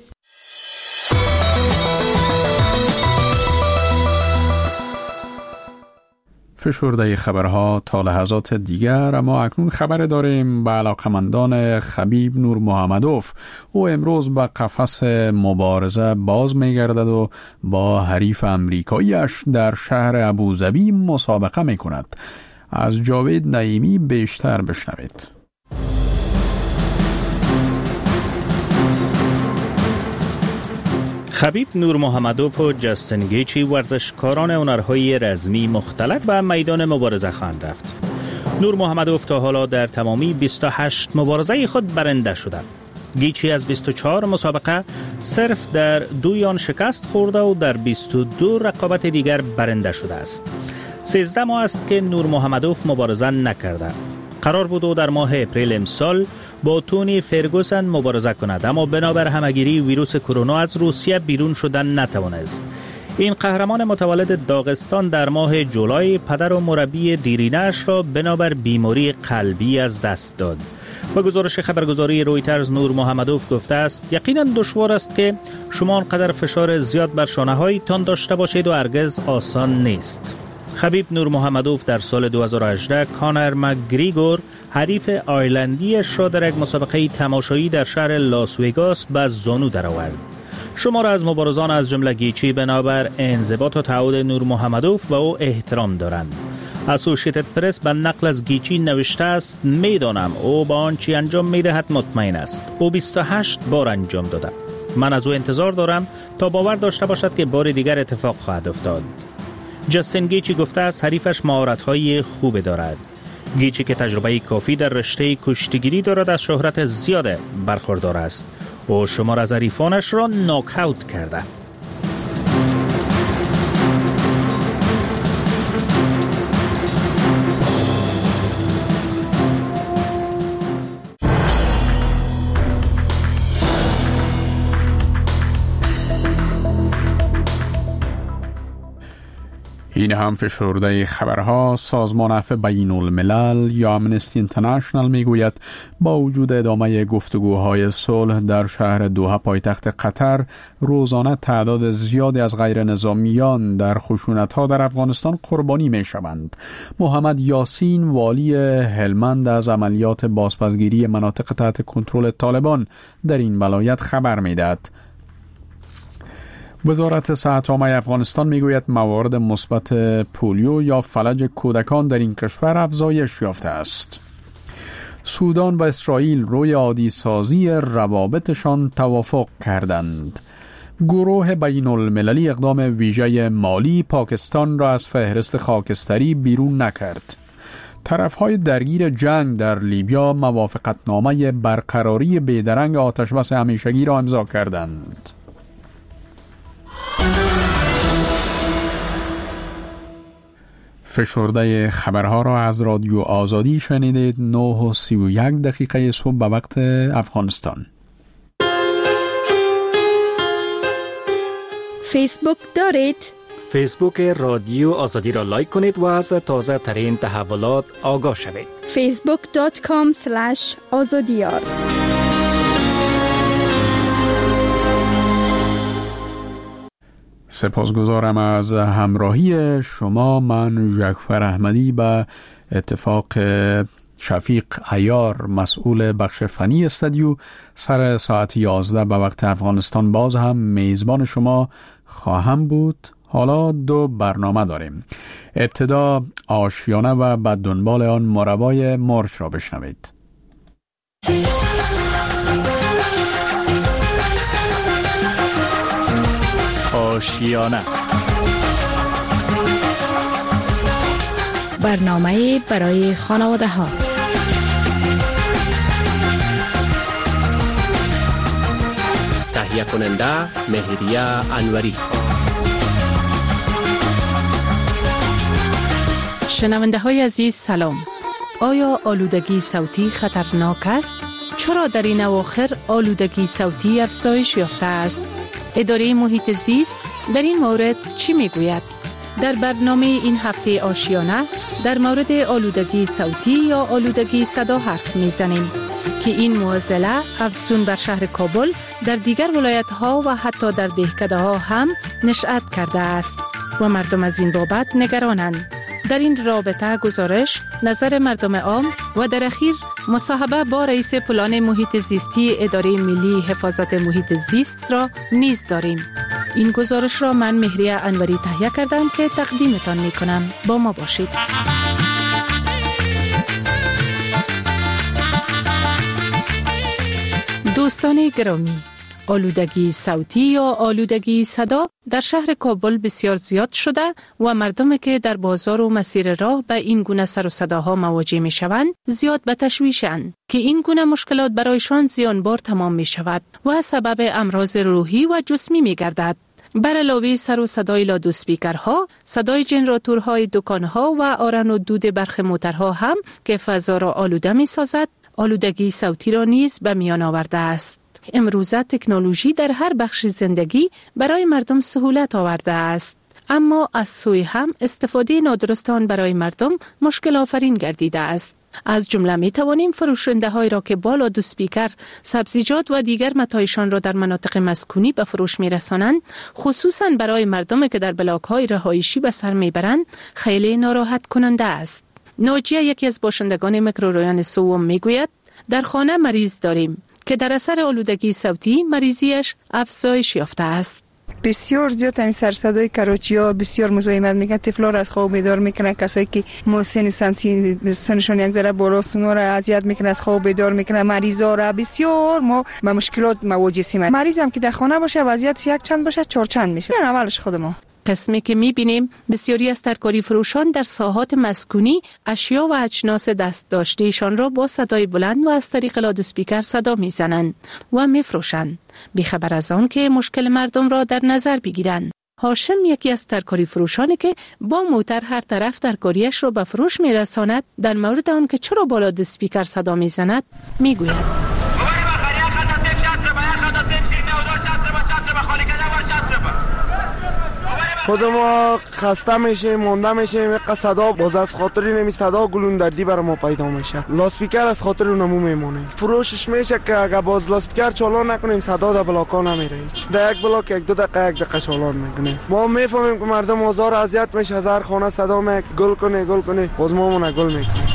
فشرده خبرها تا لحظات دیگر، اما اکنون خبر داریم به علاقمندان خبیب نور محمدوف. او امروز به قفس مبارزه باز می‌گردد و با حریف امریکاییش در شهر ابوظبی مسابقه می‌کند. از جاوید نعیمی بیشتر بشنوید. خبیب نور محمدوف و جاستین گیچی ورزشکاران هنرهای رزمی مختلط به میدان مبارزه خواهند رفت. نور محمدوف تا حالا در تمامی 28 مبارزه خود برنده شده. گیچی از 24 مسابقه صرف در 2 آن شکست خورده و در 22 رقابت دیگر برنده شده است. 13 ماه است که نور محمدوف مبارزه نکرده. قرار بود او در ماه اپریل امسال با تونی فرگوسن مبارزه کند، اما بنابر همگیری ویروس کرونا از روسیه بیرون شدن نتوانست. این قهرمان متولد داغستان در ماه جولای پدر و مربی دیرینه‌اش را بنابر بیماری قلبی از دست داد. و گزارش خبرگزاری رویترز نور محمدوف گفته است یقینا دشوار است که شما آنقدر فشار زیاد بر شانه‌هایتان داشته باشید و هرگز آسان نیست. خبیب نور محمدوف در سال 2018 کانر مکگریگور حریف آیرلندیش را در یک مسابقه تماشایی در شهر لاس وگاس به زانو درآورد. شمار از مبارزان از جمله گیچی بنابر انضباط و تعهد نور محمدوف و او احترام دارند. اسوشیتد پرس به نقل از گیچی نوشته است میدانم او با آنچه انجام میدهد مطمئن است. او 28 بار انجام داده. من از او انتظار دارم تا باور داشته باشد که بار دیگر اتفاق خواهد افتاد. جاستین گیچی گفته است حریفش مهارت‌های خوب دارد. گیچی که تجربه کافی در رشته کشتیگیری دارد از شهرت زیاد برخوردار است. او شمار از حریفانش را ناک اوت کرده. این هم فشرده خبرها. سازمان عفو بین الملل یا امنستی اینترنشنال میگوید با وجود ادامه گفتگوهای صلح در شهر دوحه پایتخت قطر روزانه تعداد زیادی از غیر نظامیان در خشونت‌ها در افغانستان قربانی میشوند. محمد یاسین والی هلمند از عملیات بازپسگیری مناطق تحت کنترل طالبان در این ولایت خبر میدهد. وزارت صحت عامه افغانستان میگوید موارد مثبت پولیو یا فلج کودکان در این کشور افزایش یافته است. سودان و اسرائیل روی عادی سازی روابطشان توافق کردند. گروه بین المللی اقدام ویژه مالی پاکستان را از فهرست خاکستری بیرون نکرد. طرفهای درگیر جنگ در لیبیا موافقتنامه برقراری بیدرنگ آتشبس همیشگی را امضا کردند. فشرده خبرها را از رادیو آزادی شنیدید. 9:31 صبح به وقت افغانستان. فیسبوک دارید؟ فیسبوک رادیو آزادی را لایک کنید و از تازه ترین تحولات آگاه شوید. facebook.com/azadiyar. سپاسگزارم از همراهی شما. من جعفر احمدی به اتفاق شفیق عیار مسئول بخش فنی استودیو سر ساعت 11 به وقت افغانستان باز هم میزبان شما خواهم بود. حالا 2 برنامه داریم. ابتدا آشیانه و بعد دنبال آن مروای مرچ را بشنوید. آشیانه، برنامه برای خانواده ها. تهیه کننده مهریه انوری. شنونده های عزیز سلام. آیا آلودگی صوتی خطرناک است؟ چرا در این اواخر آلودگی صوتی افزایش یافته است؟ اداره محیط زیست در این مورد چی میگوید؟ در برنامه این هفته آشیانه در مورد آلودگی صوتی یا آلودگی صدا حرف میزنیم که این معضله افزون بر شهر کابل در دیگر ولایت ها و حتی در دهکده ها هم نشأت کرده است و مردم از این بابت نگرانند. در این رابطه گزارش، نظر مردم عام و در اخیر مصاحبه با رئیس پلان محیط زیستی اداره ملی حفاظت محیط زیست را نیز داریم. این گزارش را من مهریه انوری تهیه کردم که تقدیمتان می کنم. با ما باشید. دوستان گرامی، آلودگی صوتی یا آلودگی صدا در شهر کابل بسیار زیاد شده و مردمی که در بازار و مسیر راه به این گونه سر و صداها مواجه می شوند زیاد به تشویشند که این گونه مشکلات برایشان زیانبار تمام می شود و سبب امراض روحی و جسمی می گردد. بر علاوه سر و صدای لادوسپیکرها، صدای جنراتورهای دکانها و آرن و دود برق موترها هم که فضا را آلوده می سازد، آلودگی صوتی را نیز به میان آورده است. امروزه تکنولوژی در هر بخش زندگی برای مردم سهولت آورده است، اما از سوی هم استفاده نادرست آن برای مردم مشکل آفرین گردیده است. از جمله می توانیم فروشنده های را که با لادوسپیکر سبزیجات و دیگر متاعشان را در مناطق مسکونی به فروش می رسانند، خصوصا برای مردمی که در بلاک های رهایشی به سر می برند، خیلی ناراحت کننده است. ناجیه یکی از باشندگان میکرورایون سوم می گوید در خانه مریض داریم که در اثر آلودگی صوتی مریضیش افزایش یافته است. بسیار زیاد این سرصدای کراچی‌ها بسیار مزاحمت میکنه، طفلا را از خواب بیدار میکنه، کسایی که مسن سنشان یک ذره بالاست اونا را اذیت میکنه، از خواب بیدار میکنه، مریضا را بسیار ما با مشکلات مواجهیم. مریض هم که در خانه باشه وضعیت یک چند باشه چهار چند میشه. این اولش خود ما. قسمی که میبینیم بسیاری از ترکاری فروشان در ساحات مسکونی اشیا و اجناس دست داشتهشان را با صدای بلند و از طریق لادوسپیکر صدا میزنند و میفروشند، بیخبر از آن که مشکل مردم را در نظر بگیرند. هاشم یکی از ترکاری فروشانی که با موتر هر طرف ترکاریش را به فروش میرساند، در مورد آن که چرا با لادوسپیکر صدا میزند میگوید. خود ما خسته میشه، مونده میشه، صدا باز از خاطر نمی صدا گلون دردی برای ما پیدا میشه. لاسپیکر از خاطر اونمو میمونه. فروشش میشه که اگه باز لاسپیکر چالان نکنیم صدا در بلاکا نمیره هیچ. در یک بلاک یک دو دقیقه چالان میکنیم. ما میفهمیم که مردم آزار اذیت میشه، از هر خانه صدا میاد گل کنه باز ما مون گل میکنیم.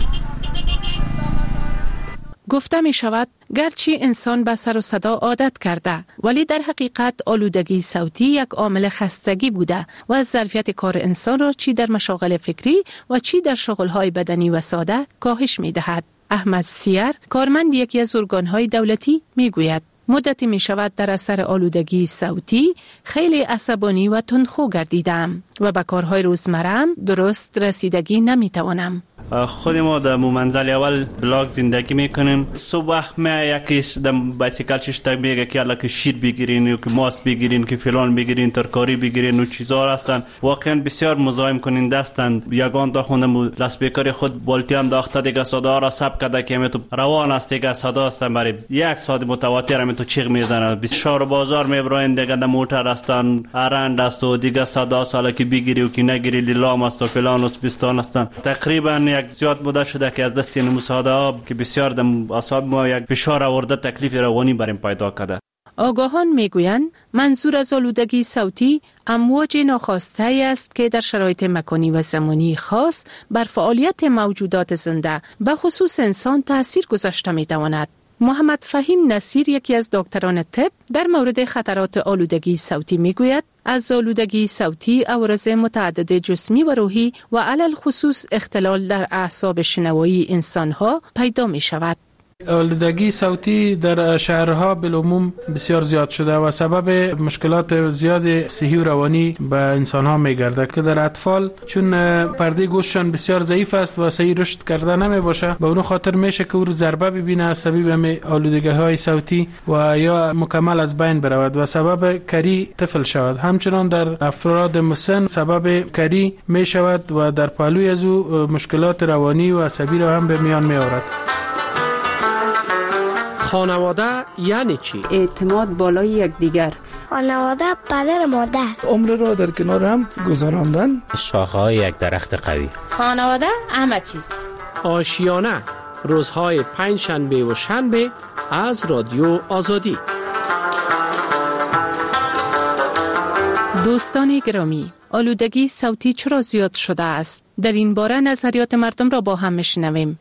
گفته می شود گرچه انسان به سر و صدا عادت کرده، ولی در حقیقت آلودگی صوتی یک عامل خستگی بوده و از ظرفیت کار انسان را چی در مشاغل فکری و چی در شغل‌های بدنی و ساده کاهش می دهد. احمد سیر، کارمند یکی از ارگان‌های دولتی، می گوید مدتی می شود در اثر آلودگی صوتی خیلی عصبانی و تندخو گردیدم و به کارهای روزمره‌ام درست رسیدگی نمی توانم. خود ما در منزل اول بلاک زندگی میکنیم. صبح وقت ما یکیش در بایسیکل ششتک میگه که الان که شیر بگیرین که ماست بگیرین که فلان بگیرین ترکاری بگیرین و چیزا هستن. واقعا بسیار مزاحم کننده هستند. یگان تا خوندم لاسپیکر خود بالتی هم داخته دیگه صدا را ثبت کرده که تو روان است دیگه صدا است برای یک ساعت متواتر هم تو چیغ میزنه. بسیار بازار میبرین دیگه در موتر هستن، ارند است و دیگه صدا سالا که بگیری و که نگیری لیلام است و فلان است بستان هستن. تقریبا یک زیاد بوده شده که از دست این مساعده که بسیار در اعصاب ما یک فشار آورده، تکلیف روانی بریم پیدا کرده. آگاهان میگویند منظور از آلودگی صوتی امواج ناخواسته است که در شرایط مکانی و زمانی خاص بر فعالیت موجودات زنده به خصوص انسان تأثیر گذاشته میتواند. محمد فهیم نصیر یکی از دکتران طب در مورد خطرات آلودگی صوتی میگوید از آلودگی صوتی عوارض متعدد جسمی و روحی و علل خصوص اختلال در اعصاب شنوایی انسانها پیدا می شود. آلودگی صوتی در شهرها بالعموم بسیار زیاد شده و سبب مشکلات زیاد صحی و روانی به انسانها میگرده که در اطفال چون پرده گوششان بسیار ضعیف است و صحیح رشد کرده نمی باشه، به اون خاطر میشه که او ضربه ببینه از سبب آلودگی های صوتی و یا مکمل از بین برود و سبب کری طفل شود. همچنان در افراد مسن سبب کری می شود و در پهلوی از او مشکلات روانی و عصبی را هم به میان می آورد. خانواده یعنی چی؟ اعتماد بالای یکدیگر. خانواده پدر مادر. عمر را در کنار هم گذراندن. شاخه‌های یک درخت قوی. خانواده همه چیز. آشیانه روزهای پنجشنبه و شنبه از رادیو آزادی. دوستان گرامی، آلودگی صوتی چرا زیاد شده است؟ در این باره نظریات مردم را با هم میشنویم.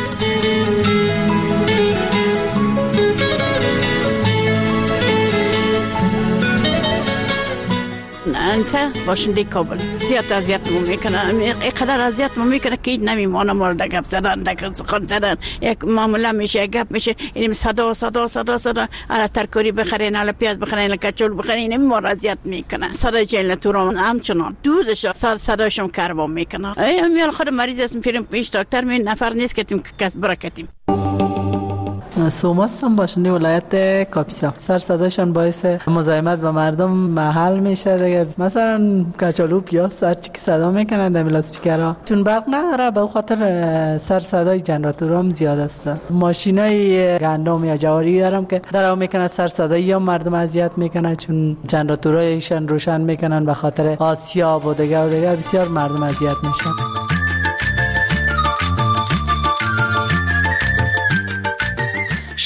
انسان باشنده کابل زیاد اذیتمون میکنن، اینقدر اذیتمون میکنه که نمیمونه مورد گپ زدن، دکن سخن زدن. یک معامله میشه، گپ میشه، این صدا الا ترکاری بخرین، الا پیاز بخرین، الا کچول بخرین، این ما اذیت میکنه. صدا جیل تو همچنان دودش صداشم کربا میکنه. میال خود مریض اسم پیرم پیش دکتر می نفر نیست که تیم کس برکتیم. سوماستم باشنده ولایت کاپیسا. سر صداشان باعث مزاحمت به مردم محل میشه دیگه. مثلا کچالو پیاز هر چی که صدا میکنن در لاسپیکرها، چون برق نداره به خاطر سر صدای جنراتورام زیاد است. ماشینای گندم یا جواری دارم که درو میکنه سر صدای یا مردم اذیت میکنه، چون جنراتورایشان روشن میکنن به خاطر آسیاب و دیگه بسیار مردم اذیت میشن.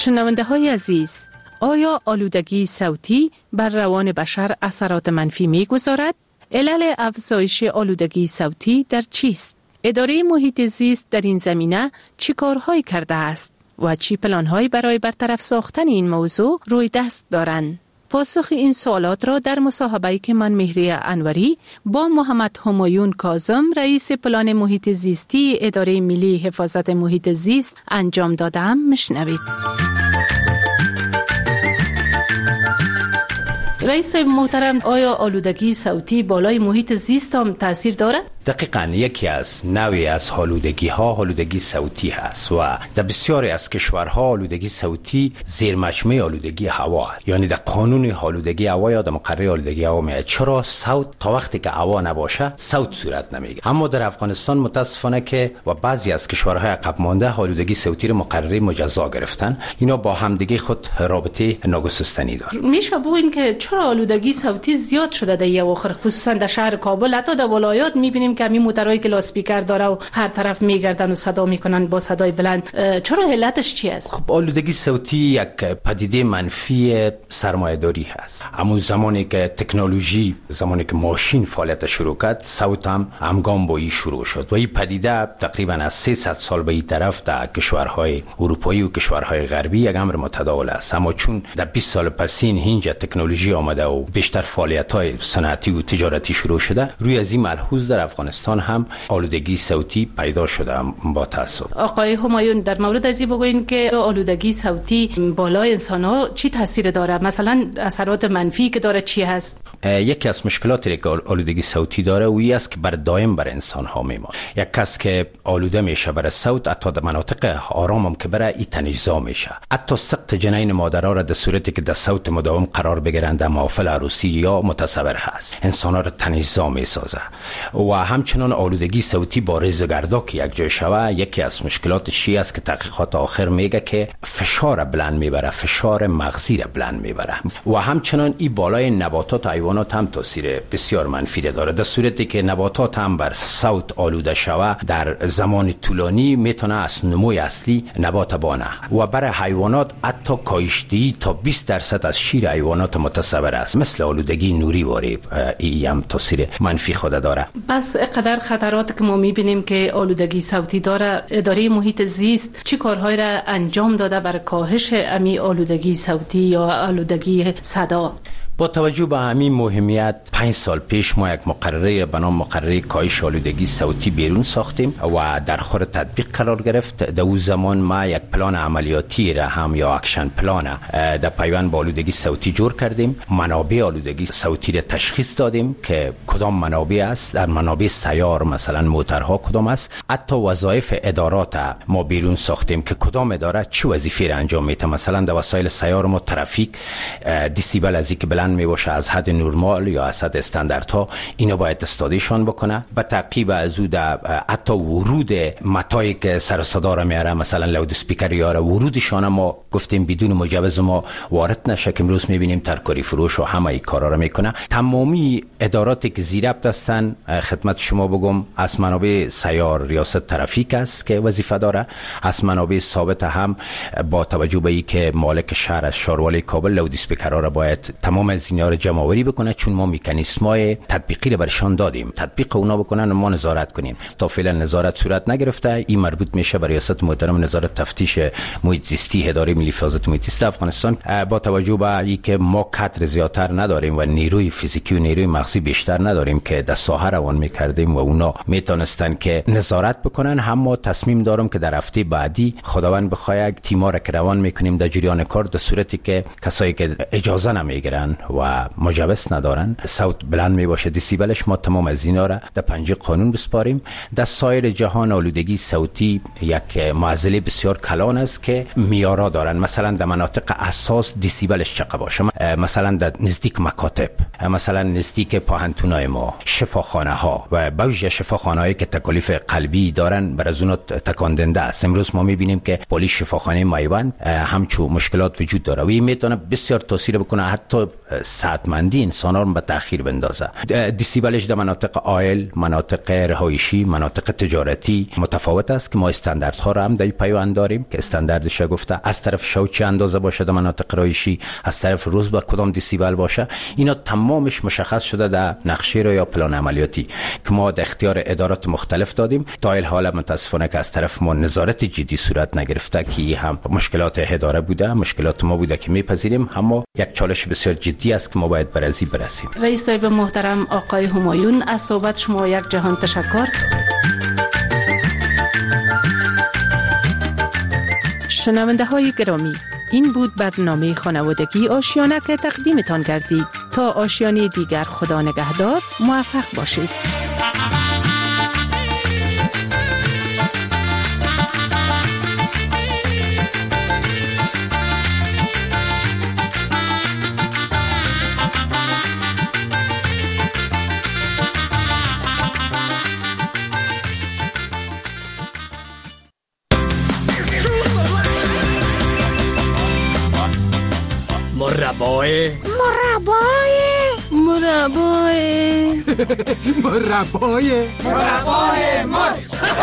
شنونده های عزیز، آیا آلودگی صوتی بر روان بشر اثرات منفی می‌گذارد؟ علل افزایش آلودگی صوتی در چیست؟ اداره محیط زیست در این زمینه چی کارهایی کرده است و چی پلانهایی برای برطرف ساختن این موضوع روی دست دارند؟ پاسخ این سوالات را در مصاحبه‌ای که من مهری انوری با محمد همایون کاظم رئیس پلان محیط زیستی اداره ملی حفاظت محیط زیست انجام دادم میشنوید. رئیس محترم، آیا آلودگی صوتی بالای محیط زیست هم تاثیر داره؟ دقیقاً یکی از نوعی از آلودگی ها آلودگی صوتی هست و در بسیاری از کشورها آلودگی صوتی زیر مجموعه آلودگی هوا، یعنی در قانون آلودگی هوا یا در مقرره آلودگی هوا میاد. چرا صوت تا وقتی که هوا نباشه صوت صورت نمیگیره. اما در افغانستان متاسفانه که و بعضی از کشورهای عقب مانده آلودگی صوتی رو مقرره مجزا گرفتن. اینا با همدیگه خود رابطه ناگسستنی داره. میشه بگوین که چرا آلودگی صوتی زیاد شده در یه آخر، خصوصا در شهر کابل، حتی در ولایات میبینیم که همین موتورایی که لاسپیکر داره و هر طرف میگردن و صدا میکنن با صدای بلند. چرا علتش چی است؟ خب آلودگی صوتی یک پدیده منفی سرمایه‌داری هست. اما زمانی که تکنولوژی، زمانی که ماشین فعالیت شروع کرد، صوت هم همگام با این شروع شد و این پدیده تقریبا از 300 سال به این طرف در کشورهای اروپایی و کشورهای غربی یک امر متداول است. اما چون در 20 سال پسین اینجا تکنولوژی آمده و بیشتر فعالیت‌های صنعتی و تجارتی شروع شده، روی از این ملحوظ در افغانستان هم آلودگی صوتی پیدا شده. با تاسف آقای همایون، در مورد از این بگوین که آلودگی صوتی بالای انسان‌ها چی تاثیر داره؟ مثلا اثرات منفی که داره چی هست؟ یکی از مشکلاتی که آلودگی صوتی داره و این است که بر دائم بر انسان‌ها میمونه. یک کس که آلوده میشه بر صوت، حتی در مناطق آرام هم که بره این تنش‌زا میشه. حتی سقط جنین مادرها را در صورتی که در صوت مداوم قرار بگیرند در محافل عروسی یا متصور هست، انسان‌ها را تنش‌زا میسازه. و همچنان آلودگی صوتی با ریزگردا که یک جای شوه، یکی از مشکلاتش چی است که تحقیقات آخر میگه که فشار بلند میبره، فشار مغزی را بلند میبره و همچنان این بالای نباتات و حیوانات هم تاثیر بسیار منفی داره. در صورتی که نباتات هم بر صوت آلوده شوه، در زمان طولانی میتونه از نموی اصلی نبات بانه و برای حیوانات حتی کاهش‌دهی تا 20% از شیر حیوانات متصور است. مثل آلودگی نوری واری این هم تاثیر منفی خود داره. بس قدر خطرات که ما میبینیم که آلودگی صوتی داره، اداره محیط زیست چی کارهایی را انجام داده برای کاهش امی آلودگی صوتی یا آلودگی صدا؟ با توجه به همین مهمیت 5 سال پیش ما یک مقرره به نام مقرره کاهش آلودگی صوتی بیرون ساختیم و در خور تطبیق قرار گرفت. در اون زمان ما یک پلان عملیاتی را هم یا اکشن پلان در پیوند با آلودگی صوتی جور کردیم. منابع آلودگی صوتی را تشخیص دادیم که کدام منابع است، در منابع سیار مثلا موتورها کدام است. حتی وظایف ادارات ما بیرون ساختیم که کدام اداره چه وظیفه را انجام میده. مثلا در وسایل سیار ما ترافیک دیسیبل از اینکه بلند می باشه از حد نرمال یا از حد استانداردها، اینو باید استادیشان بکنه. به تعقیب از او حتی ورود متایی که سر صدا را میاره، مثلا لاود اسپیکر یا ورودشان ما گفتیم بدون مجوز ما وارد نشه که امروز میبینیم ترکاری فروش و همه این کارا را میکنه. تمامی اداراتی که زیر ابط هستن، خدمت شما بگم، از منابع سیار ریاست ترافیک است که وظیفه داره، از منابع ثابت هم با توجه به اینکه مالک شهر از شاروالی کابل لاود اسپیکرها را باید تمام از اینا رو جمع آوری بکنه، چون ما مکانیزم‌های تطبیقی رو برشان دادیم، تطبیق اونا بکنن و ما نظارت کنیم. تا فعلا نظارت صورت نگرفته. این مربوط میشه به ریاست محترم نظارت تفتیش محیط زیستی اداره ملی حفاظت محیط زیست افغانستان. با توجه به اینکه ما کادر زیادتر نداریم و نیروی فیزیکی و نیروی مغزی بیشتر نداریم که در ساحه روان میکردیم و اونا میتونستن که نظارت بکنن، هم ما تصمیم دارم که در هفته بعدی خداوند بخواد تیم‌ها را که روان میکنیم در جریان کار، در صورتی که کسایی که اجازه نمیگیرن و مجوز ندارن، صوت بلند می باشه دیسیبلش، ما تمام از اینا را در پنجه قانون بسپاریم. در سایر جهان آلودگی صوتی یک معضله بسیار کلان است که میارا دارن. مثلا در مناطق اساس دیسیبلش چقدر باشه، مثلا در نزدیک مکاتب، مثلا نزدیک پاهنتونای ما، شفاخانه ها و بعضی شفاخانه هایی که تکالیف قلبی دارن بر از اونها تکاندنده است. امروز ما میبینیم که پلیس شفاخانه میوند همچو مشکلات وجود داره و این میتونه بسیار تاثیر بکنه حتی صحتمندی انسان ها رو به تأخیر بندازه. دیسیبلش در مناطق آیل، مناطق رهایشی، مناطق تجارتی متفاوت است که ما استانداردها رو هم در پیوند داریم که استانداردش گفته از طرف شو چه اندازه باشه در مناطق رهایشی، از طرف روز با کدام دیسیبل باشه. اینا تمامش مشخص شده در نقشه رو یا پلان عملیاتی که ما در اختیار ادارات مختلف دادیم. تا این حال متاسفانه که از طرف ما نظارت جدی صورت نگرفته که هم مشکلات اداره بوده، مشکلات ما بوده که میپذیریم، اما یک چالش بسیار جدی است که ما باید برازی برسیم. رئیس صاحب محترم آقای همایون، از صحبت شما یک جهان تشکر. شنونده های گرامی، این بود برنامه خانوادگی آشیانه که تقدیمتان کردید. تا آشیانه دیگر خدا نگهدار، موفق باشید. مربای مر.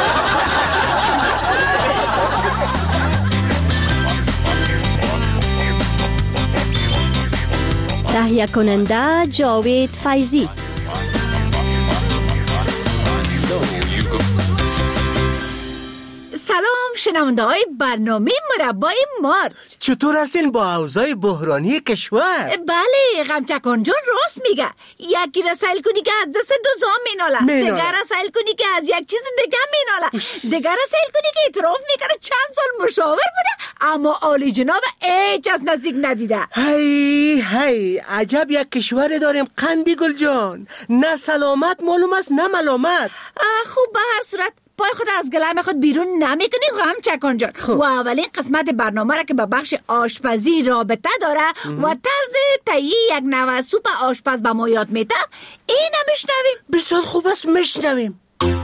تهیه کننده جاوید فیضی. سلام شنونده های برنامه مربای مارچ. چطور هستین با اوضاع بحرانی کشور؟ بله، غمچکان جان راست میگه. یکی را سیل کنی که از دست دو زام میناله، دیگر را سیل کنی که از یک چیز دیگه میناله، دیگر را سیل کنی که اعتراف میکنه چند سال مشاور بوده اما عالی جناب هیچ از نزدیک ندیده. هی عجب یک کشور داریم قندی گل جان، نه سلامت معلوم است نه ملامت. خوب به هر صورت پای خود از گلم خود بیرون نمیکنی غمچکان جان. و اولین قسمت برنامه را که به بخش آشپزی رابطه داره و طرز تهیه یک نوع سوپ آشپز به ما یاد میده، اینو میشنویم. بسیار خوب است، میشنویم.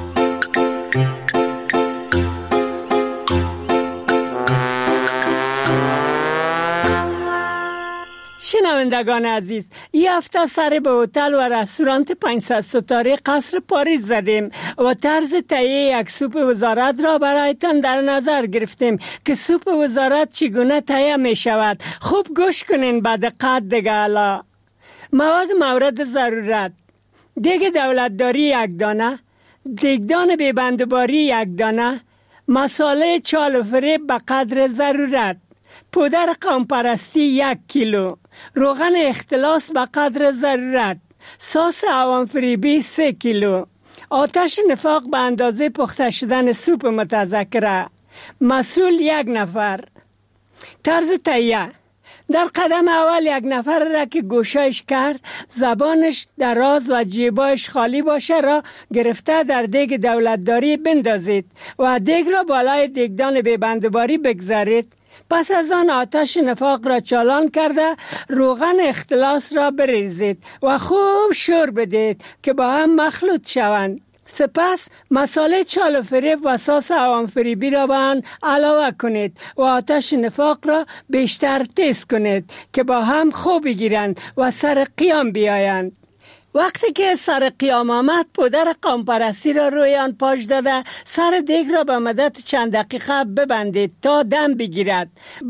شنوندگان عزیز، یه هفته سر به هتل و رستوران 500 ستاره قصر پاریس زدیم و طرز تهیه یک سوپ وزارت را برایتان در نظر گرفتیم که سوپ وزارت چگونه تهیه می شود. خوب گوش کنین به دقت دیگه. الا مواد مورد ضرورت: دیگ دولتداری 1 دانه، دیگدان بیبندباری 1 دانه، مساله چال و فریب به قدر ضرورت، پودر قومپرستی 1 کیلو، روغن اختلاس به قدر ضرورت، سس عوامفریبی 3 کیلو، آتش نفاق به اندازه پخته شدن سوپ متذکره، مسئول 1 نفر. طرز تهیه: در قدم اول 1 نفر را که گوشایش کر، زبانش دراز و جیبایش خالی باشه را گرفته در دیگ دولتداری بندازید و دیگ را بالای دیگدان بیبندباری بگذارید. پس از آن آتش نفاق را چالان کرده روغن اختلاس را بریزید و خوب شور بدید که با هم مخلوط شوند. سپس مساله چال و فریب و سس عوامفریبی را به آن علاوه کنید و آتش نفاق را بیشتر تیز کنید که با هم خوب بگیرند و سر قیام بیایند. وقتی که سر قیام آمد، پودر قومپرستی را روی آن پاش داده سر دیگ را به مدت چند دقیقه ببندید تا دم بگیرد.